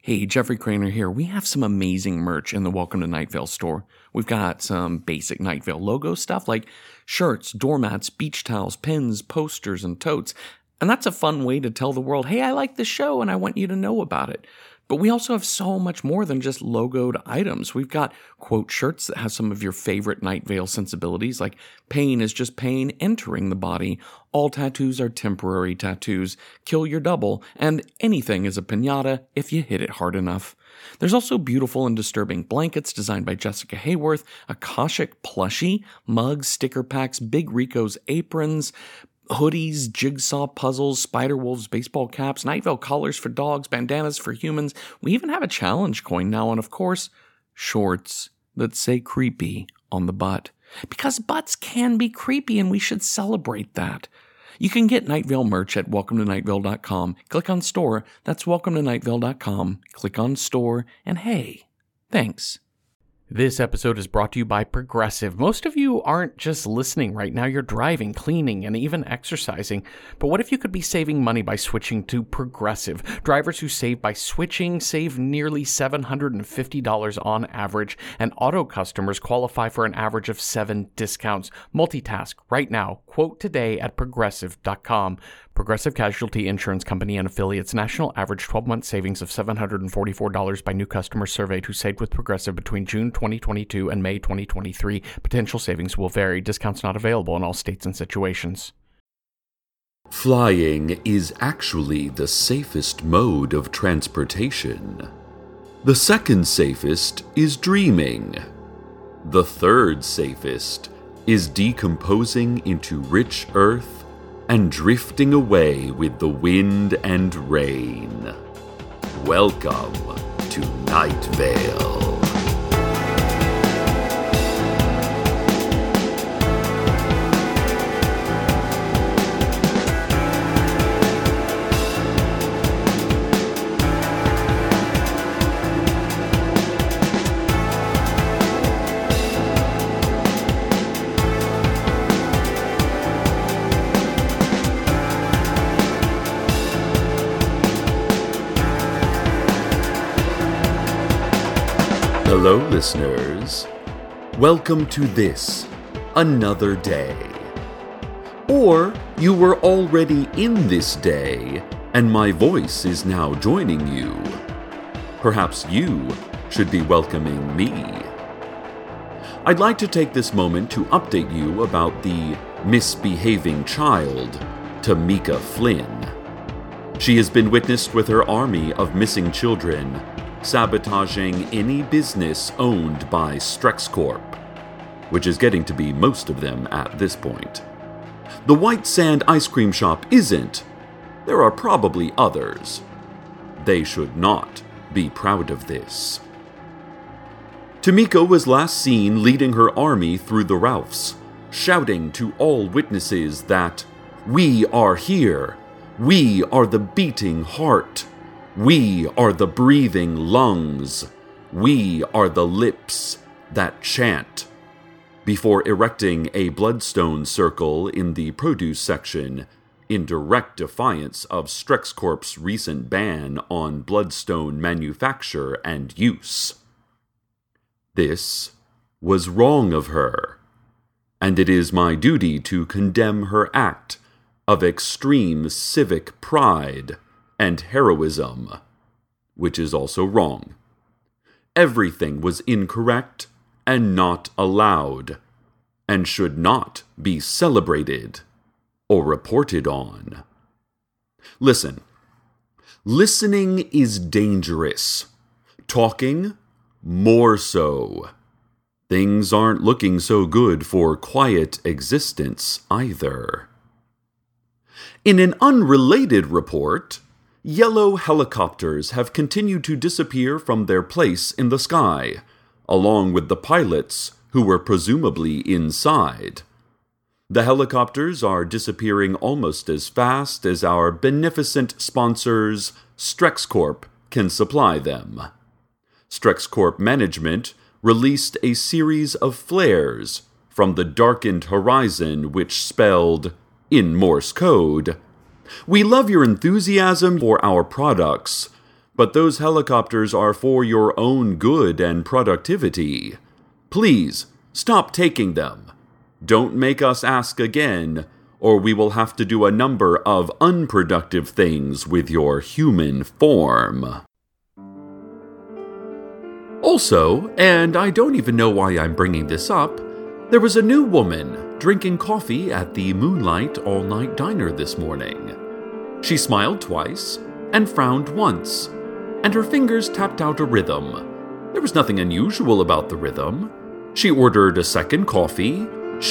Hey, Jeffrey Craner here. We have some amazing merch in the Welcome to Night Vale store. We've got some basic Night Vale logo stuff like shirts, doormats, beach towels, pins, posters, and totes. And that's a fun way to tell the world, hey, I like this show and I want you to know about it. But we also have so much more than just logoed items. We've got quote shirts that have some of your favorite Night Vale sensibilities, like pain is just pain entering the body, all tattoos are temporary tattoos, kill your double, and anything is a piñata if you hit it hard enough. There's also beautiful and disturbing blankets designed by Jessica Hayworth, Akashic plushie, mugs, sticker packs, Big Rico's aprons, hoodies, jigsaw puzzles, Spider-Wolves baseball caps, Night Vale collars for dogs, bandanas for humans. We even have a challenge coin now, and of course, shorts that say creepy on the butt. Because butts can be creepy, and we should celebrate that. You can get Night Vale merch at welcometonightvale.com. Click on store. That's welcometonightvale.com. Click on store, and hey, thanks. This episode is brought to you by Progressive. Most of you aren't just listening right now, you're driving, cleaning, and even exercising. But what if you could be saving money by switching to Progressive? Drivers who save by switching save nearly $750 on average, and auto customers qualify for an average of 7 discounts. Multitask right now. Quote today at Progressive.com. Progressive Casualty Insurance Company and affiliates. National average 12-month savings of $744 by new customers surveyed who saved with Progressive between June 2022 and May 2023. Potential savings will vary. Discounts not available in all states and situations. Flying is actually the safest mode of transportation. The second safest is dreaming. The third safest is decomposing into rich earth and drifting away with the wind and rain. Welcome to Night Vale. Hello, listeners. Welcome to this, another day. Or you were already in this day, and my voice is now joining you. Perhaps you should be welcoming me. I'd like to take this moment to update you about the misbehaving child, Tamika Flynn. She has been witnessed with her army of missing children sabotaging any business owned by Strex Corp, which is getting to be most of them at this point. The White Sand ice cream shop isn't. There are probably others. They should not be proud of this. Tamika was last seen leading her army through the Ralphs, shouting to all witnesses that, "We are here. We are the beating heart. We are the breathing lungs. We are the lips that chant," before erecting a bloodstone circle in the produce section in direct defiance of Strex Corp's recent ban on bloodstone manufacture and use. This was wrong of her, and it is my duty to condemn her act of extreme civic pride and heroism, which is also wrong. Everything was incorrect and not allowed, and should not be celebrated or reported on. Listen. Listening is dangerous. Talking, more so. Things aren't looking so good for quiet existence either. In an unrelated report, yellow helicopters have continued to disappear from their place in the sky, along with the pilots who were presumably inside. The helicopters are disappearing almost as fast as our beneficent sponsors, Strex Corp, can supply them. Strex Corp management released a series of flares from the darkened horizon which spelled, in Morse code, "We love your enthusiasm for our products, But those helicopters are for your own good and productivity. Please, stop taking them. Don't make us ask again, or we will have to do a number of unproductive things with your human form. Also, and I don't even know why I'm bringing this up, there was a new woman drinking coffee at the Moonlight All-Night Diner this morning. She smiled twice and frowned once, and her fingers tapped out a rhythm. There was nothing unusual about the rhythm. She ordered a second coffee.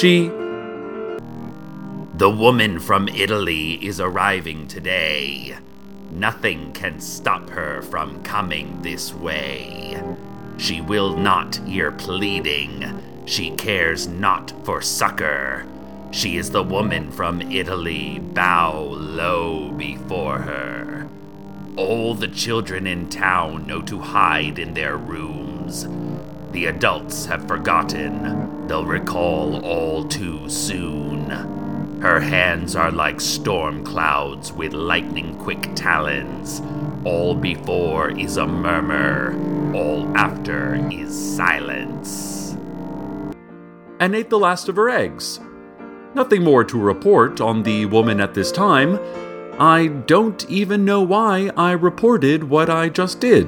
The woman from Italy is arriving today. Nothing can stop her from coming this way. She will not hear pleading. She cares not for succor. She is the woman from Italy. Bow low before her. All the children in town know to hide in their rooms. The adults have forgotten. They'll recall all too soon. Her hands are like storm clouds with lightning-quick talons. All before is a murmur. All after is silence. And ate the last of her eggs. Nothing more to report on the woman at this time. I don't even know why I reported what I just did.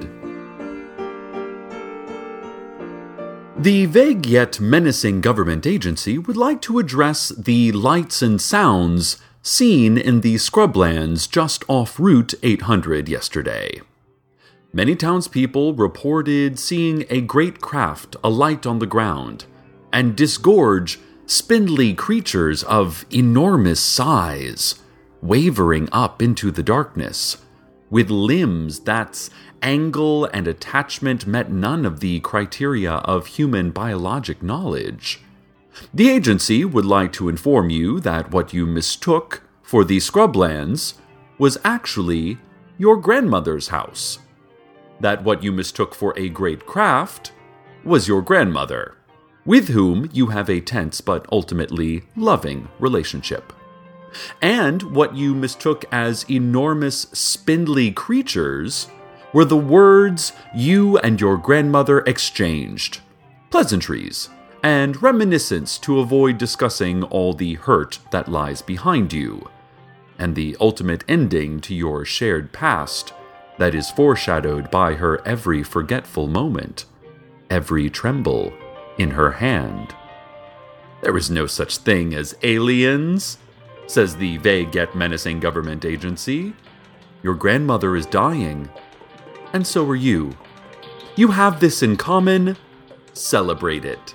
The vague yet menacing government agency would like to address the lights and sounds seen in the scrublands just off Route 800 yesterday. Many townspeople reported seeing a great craft alight on the ground and disgorge spindly creatures of enormous size, wavering up into the darkness, with limbs that's angle and attachment met none of the criteria of human biologic knowledge. The agency would like to inform you that what you mistook for the scrublands was actually your grandmother's house. That what you mistook for a great craft was your grandmother, with whom you have a tense but ultimately loving relationship. And what you mistook as enormous spindly creatures were the words you and your grandmother exchanged, pleasantries and reminiscence to avoid discussing all the hurt that lies behind you, and the ultimate ending to your shared past that is foreshadowed by her every forgetful moment, every tremble in her hand. There is no such thing as aliens, says the vague yet menacing government agency. Your grandmother is dying, and so are you. You have this in common. Celebrate it.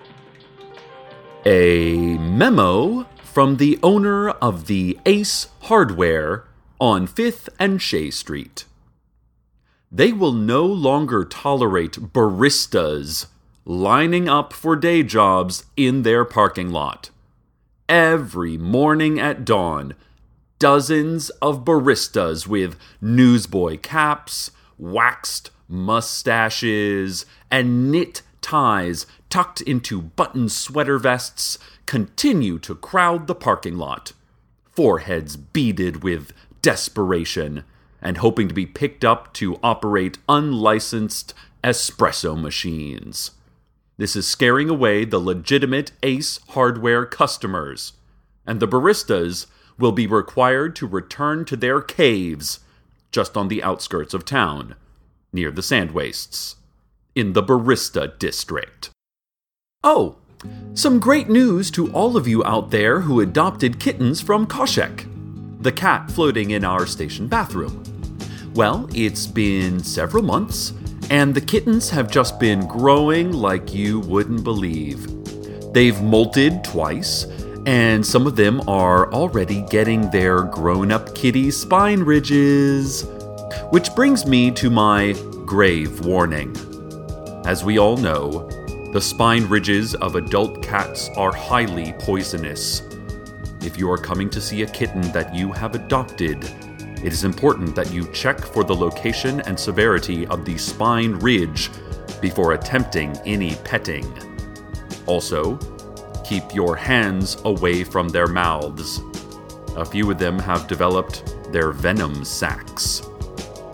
A memo from the owner of the Ace Hardware on 5th and Shea Street. They will no longer tolerate baristas lining up for day jobs in their parking lot. Every morning at dawn, dozens of baristas with newsboy caps, waxed mustaches, and knit ties tucked into button sweater vests continue to crowd the parking lot, foreheads beaded with desperation and hoping to be picked up to operate unlicensed espresso machines. This is scaring away the legitimate Ace Hardware customers, and the baristas will be required to return to their caves just on the outskirts of town, near the sand wastes, in the barista district. Oh, some great news to all of you out there who adopted kittens from Koshek, the cat floating in our station bathroom. Well, it's been several months, and the kittens have just been growing like you wouldn't believe. They've molted twice, and some of them are already getting their grown-up kitty spine ridges. Which brings me to my grave warning. As we all know, the spine ridges of adult cats are highly poisonous. If you are coming to see a kitten that you have adopted, it is important that you check for the location and severity of the spine ridge before attempting any petting. Also, keep your hands away from their mouths. A few of them have developed their venom sacs.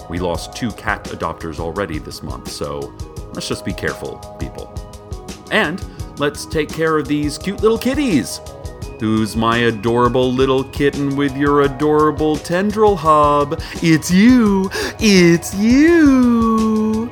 We lost 2 cat adopters already this month, so let's just be careful, people. And let's take care of these cute little kitties. Who's my adorable little kitten with your adorable tendril hub? It's you! It's you!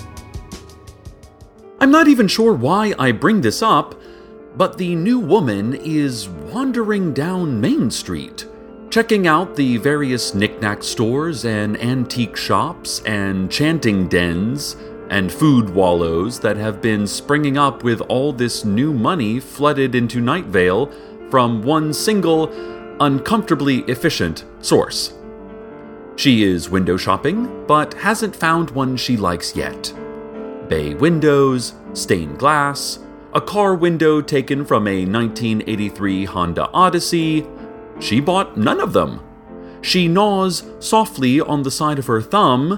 I'm not even sure why I bring this up, but the new woman is wandering down Main Street, checking out the various knick-knack stores and antique shops and chanting dens and food wallows that have been springing up with all this new money flooded into Night Vale from one single, uncomfortably efficient source. She is window shopping, but hasn't found one she likes yet. Bay windows, stained glass, a car window taken from a 1983 Honda Odyssey. She bought none of them. She gnaws softly on the side of her thumb.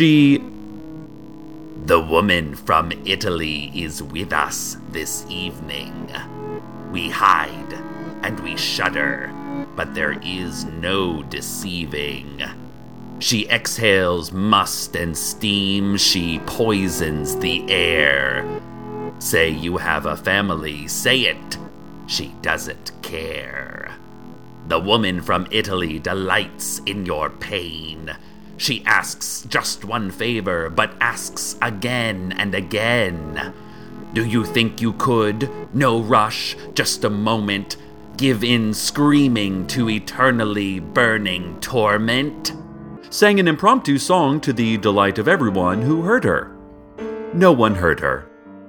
The woman from Italy is with us this evening. We hide and we shudder, but there is no deceiving. She exhales must and steam, she poisons the air. Say you have a family, say it. She doesn't care. The woman from Italy delights in your pain. She asks just one favor, but asks again and again. Do you think you could? No rush, just a moment. Give in screaming to eternally burning torment? Sang an impromptu song to the delight of everyone who heard her. No one heard her.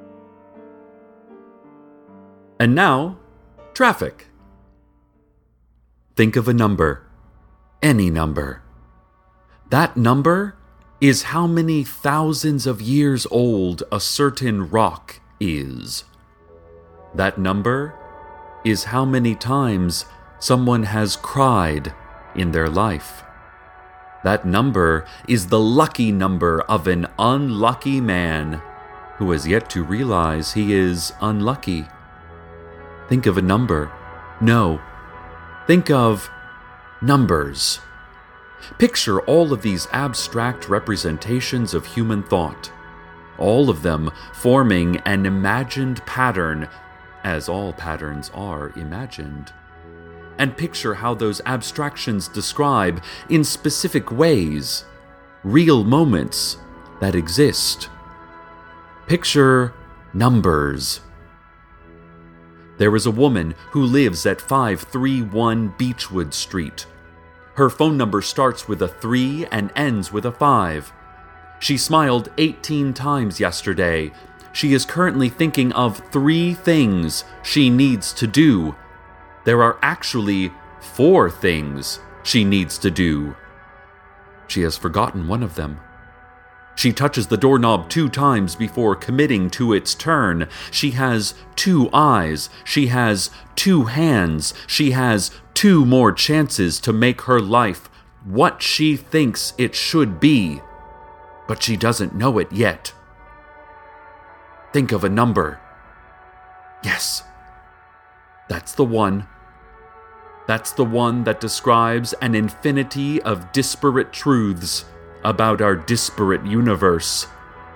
And now, traffic. Think of a number. Any number. That number is how many thousands of years old a certain rock is. That number is how many times someone has cried in their life. That number is the lucky number of an unlucky man who has yet to realize he is unlucky. Think of a number. No. Think of numbers. Picture all of these abstract representations of human thought, all of them forming an imagined pattern, as all patterns are imagined. And picture how those abstractions describe, in specific ways, real moments that exist. Picture numbers. There is a woman who lives at 531 Beechwood Street. Her phone number starts with a 3 and ends with a 5. She smiled 18 times yesterday. She is currently thinking of 3 things she needs to do. There are actually 4 things she needs to do. She has forgotten one of them. She touches the doorknob 2 times before committing to its turn. She has 2 eyes. She has 2 hands. She has 2 more chances to make her life what she thinks it should be. But she doesn't know it yet. Think of a number. Yes. That's the one. That's the one that describes an infinity of disparate truths about our disparate universe.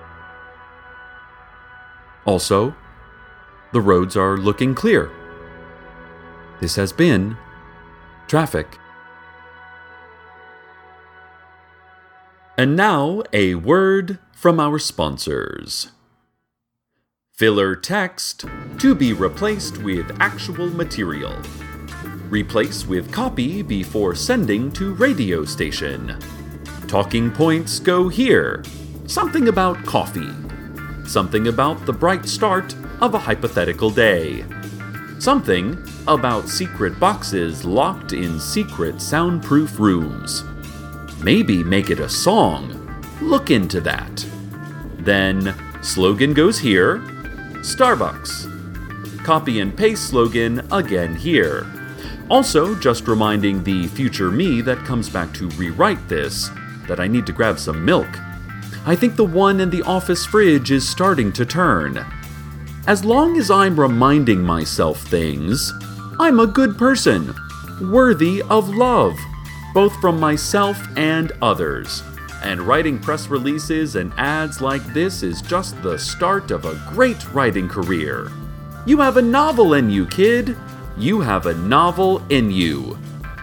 Also, the roads are looking clear. This has been Traffic. And now, a word from our sponsors. Filler text to be replaced with actual material. Replace with copy before sending to radio station. Talking points go here. Something about coffee. Something about the bright start of a hypothetical day. Something about secret boxes locked in secret soundproof rooms. Maybe make it a song. Look into that. Then, slogan goes here. Starbucks. Copy and paste slogan again here. Also, just reminding the future me that comes back to rewrite this, that I need to grab some milk. I think the one in the office fridge is starting to turn. As long as I'm reminding myself things, I'm a good person, worthy of love, both from myself and others. And writing press releases and ads like this is just the start of a great writing career. You have a novel in you, kid. You have a novel in you.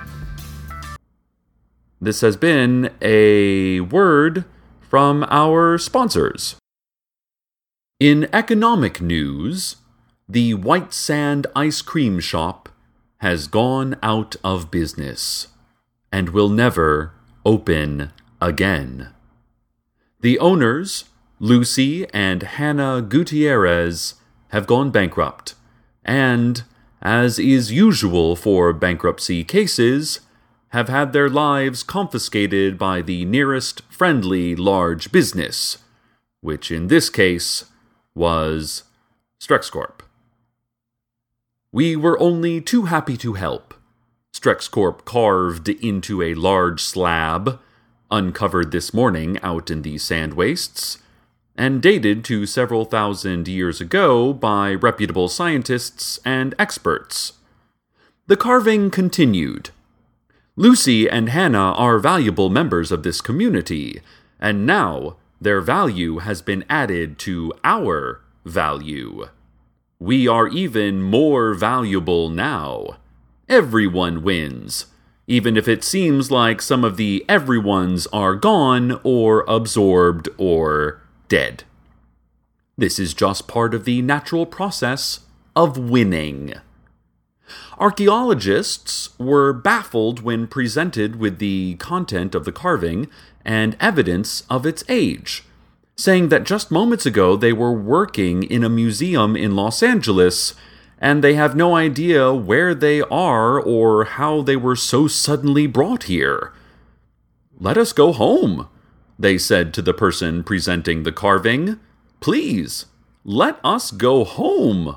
This has been a word from our sponsors. In economic news, the White Sand Ice Cream Shop has gone out of business and will never open again. The owners, Lucy and Hannah Gutierrez, have gone bankrupt, and, as is usual for bankruptcy cases, have had their lives confiscated by the nearest friendly large business, which in this case was StrexCorp. We were only too happy to help. StrexCorp carved into a large slab, uncovered this morning out in the sand wastes, and dated to several thousand years ago by reputable scientists and experts. The carving continued. Lucy and Hannah are valuable members of this community, and now their value has been added to our value. We are even more valuable now. Everyone wins, even if it seems like some of the everyones are gone or absorbed or dead. This is just part of the natural process of winning. Archaeologists were baffled when presented with the content of the carving and evidence of its age, saying that just moments ago they were working in a museum in Los Angeles and they have no idea where they are or how they were so suddenly brought here. "Let us go home," they said to the person presenting the carving. "Please, let us go home."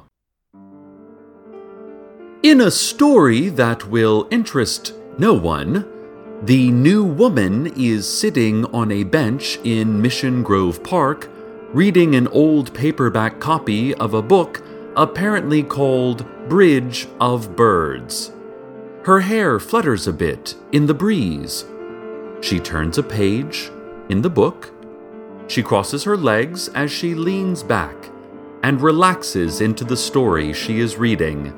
In a story that will interest no one, the new woman is sitting on a bench in Mission Grove Park, reading an old paperback copy of a book apparently called Bridge of Birds. Her hair flutters a bit in the breeze. She turns a page in the book. She crosses her legs as she leans back and relaxes into the story she is reading.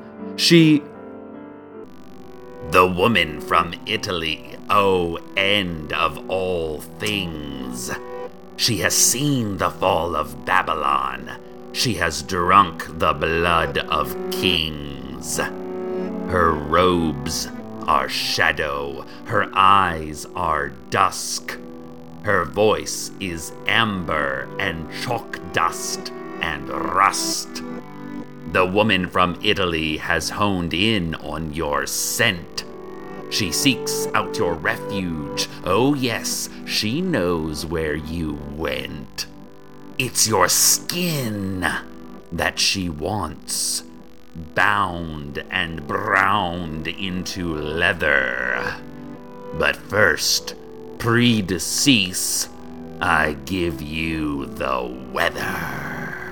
The woman from Italy, oh, end of all things. She has seen the fall of Babylon. She has drunk the blood of kings. Her robes are shadow, her eyes are dusk. Her voice is amber and chalk dust and rust. The woman from Italy has honed in on your scent. She seeks out your refuge. Oh yes, she knows where you went. It's your skin that she wants, bound and browned into leather. But first, pre-decease, I give you the weather.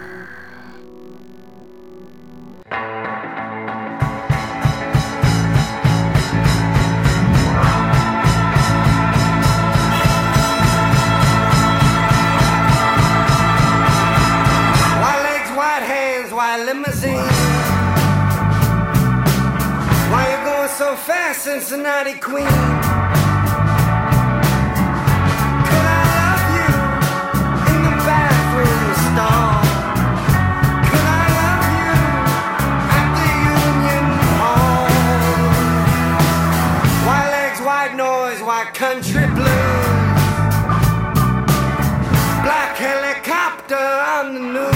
Cincinnati Queen. Could I love you in the bathroom stall? Could I love you at the Union Hall? White legs, white noise, white country blues. Black helicopter on the news.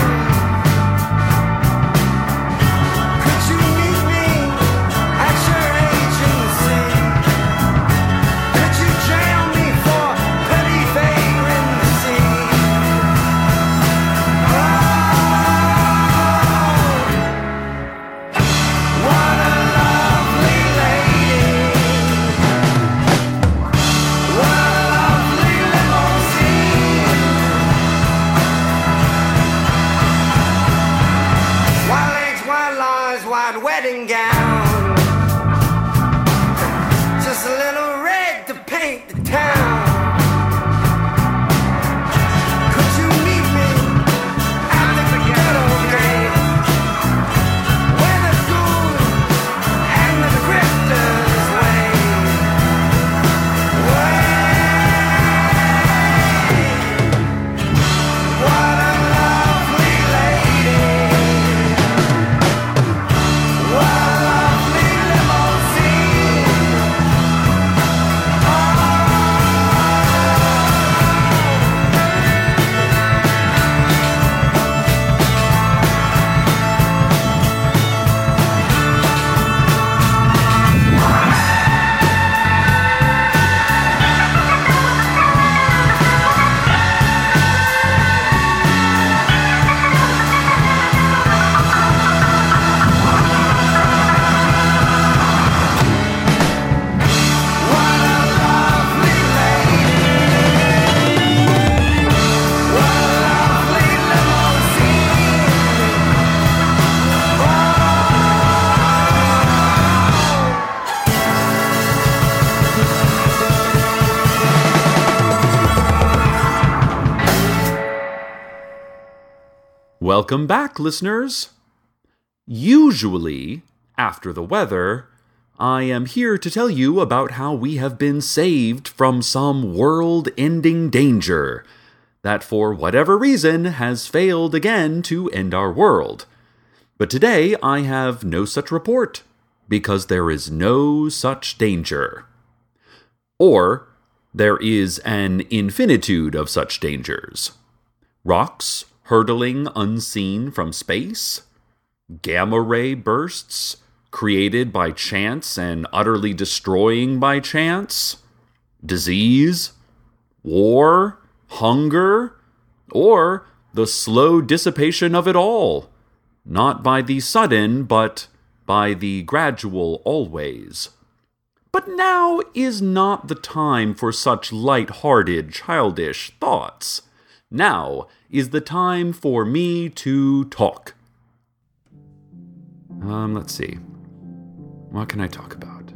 Welcome back, listeners. Usually, after the weather, I am here to tell you about how we have been saved from some world-ending danger that, for whatever reason, has failed again to end our world. But today I have no such report, because there is no such danger. Or, there is an infinitude of such dangers. Rocks hurtling unseen from space? Gamma-ray bursts created by chance and utterly destroying by chance? Disease? War? Hunger? Or the slow dissipation of it all? Not by the sudden, but by the gradual always. But now is not the time for such light-hearted, childish thoughts. Now is the time for me to talk. Let's see. What can I talk about?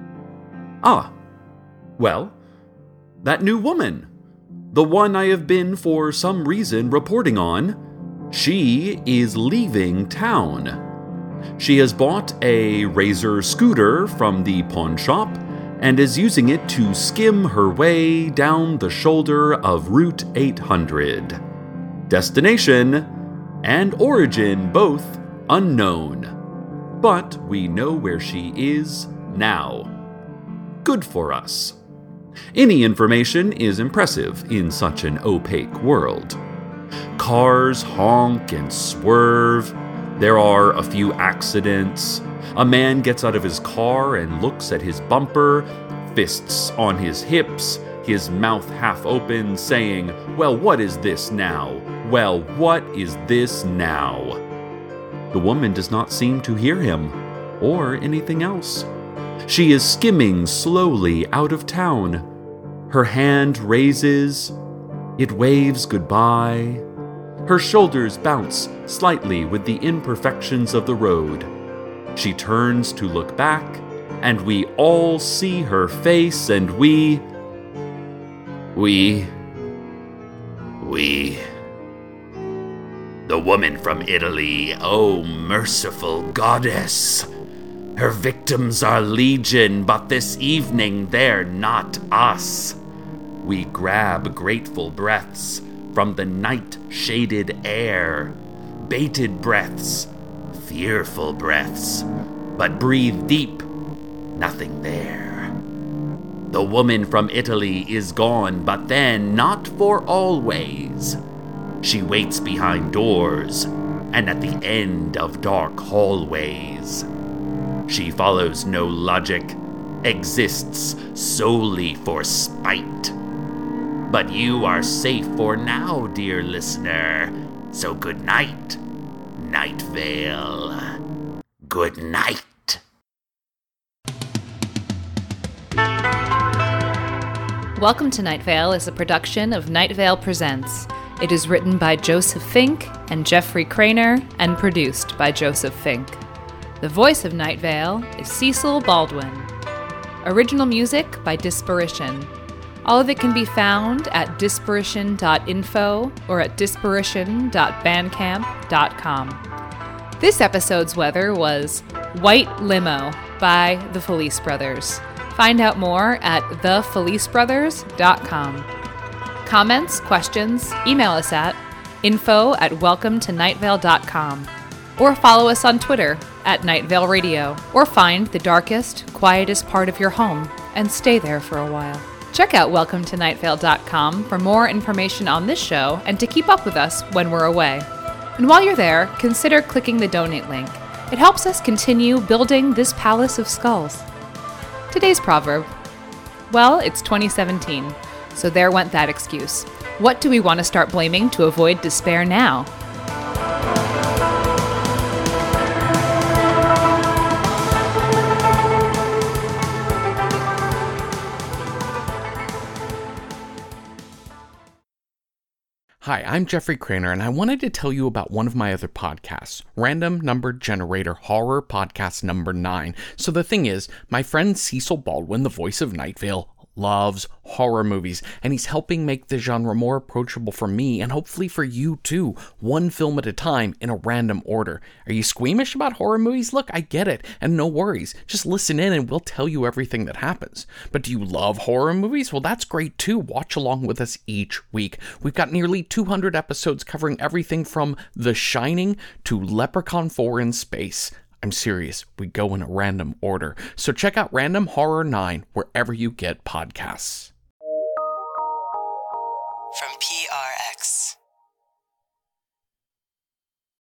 Well, that new woman. The one I have been for some reason reporting on. She is leaving town. She has bought a Razor scooter from the pawn shop and is using it to skim her way down the shoulder of Route 800. Destination and origin both unknown. But we know where she is now. Good for us. Any information is impressive in such an opaque world. Cars honk and swerve. There are a few accidents. A man gets out of his car and looks at his bumper, fists on his hips, his mouth half open, saying, "Well, what is this now? Well, what is this now?" The woman does not seem to hear him, or anything else. She is skimming slowly out of town. Her hand raises. It waves goodbye. Her shoulders bounce slightly with the imperfections of the road. She turns to look back, and we all see her face, and we... The woman from Italy, oh merciful goddess. Her victims are legion, but this evening they're not us. We grab grateful breaths from the night-shaded air. Bated breaths, fearful breaths, but breathe deep, nothing there. The woman from Italy is gone, but then not for always. She waits behind doors and at the end of dark hallways. She follows no logic, exists solely for spite. But you are safe for now, dear listener, so good night, Night Vale. Good night. Welcome to Night Vale is a production of Night Vale Presents. It is written by Joseph Fink and Jeffrey Craner and produced by Joseph Fink. The voice of Night Vale is Cecil Baldwin. Original music by Disparition. All of it can be found at disparition.info or at disparition.bandcamp.com. This episode's weather was White Limo by the Felice Brothers. Find out more at thefelicebrothers.com. Comments, questions, email us at info@welcometonightvale.com or follow us on Twitter at Night Vale Radio, or find the darkest, quietest part of your home and stay there for a while. Check out welcometonightvale.com for more information on this show and to keep up with us when we're away. And while you're there, consider clicking the donate link. It helps us continue building this palace of skulls. Today's proverb. Well, it's 2017. So there went that excuse. What do we want to start blaming to avoid despair now? Hi, I'm Jeffrey Craner, and I wanted to tell you about one of my other podcasts, Random Number Generator Horror Podcast number 9. So the thing is, my friend Cecil Baldwin, the voice of Night Vale, loves horror movies, and he's helping make the genre more approachable for me and hopefully for you too, one film at a time in a random order. Are you squeamish about horror movies? Look, I get it, and no worries. Just listen in and we'll tell you everything that happens. But do you love horror movies? Well, that's great too. Watch along with us each week. We've got nearly 200 episodes covering everything from The Shining to Leprechaun 4 in space. I'm serious, we go in a random order. So check out Random Horror 9 wherever you get podcasts.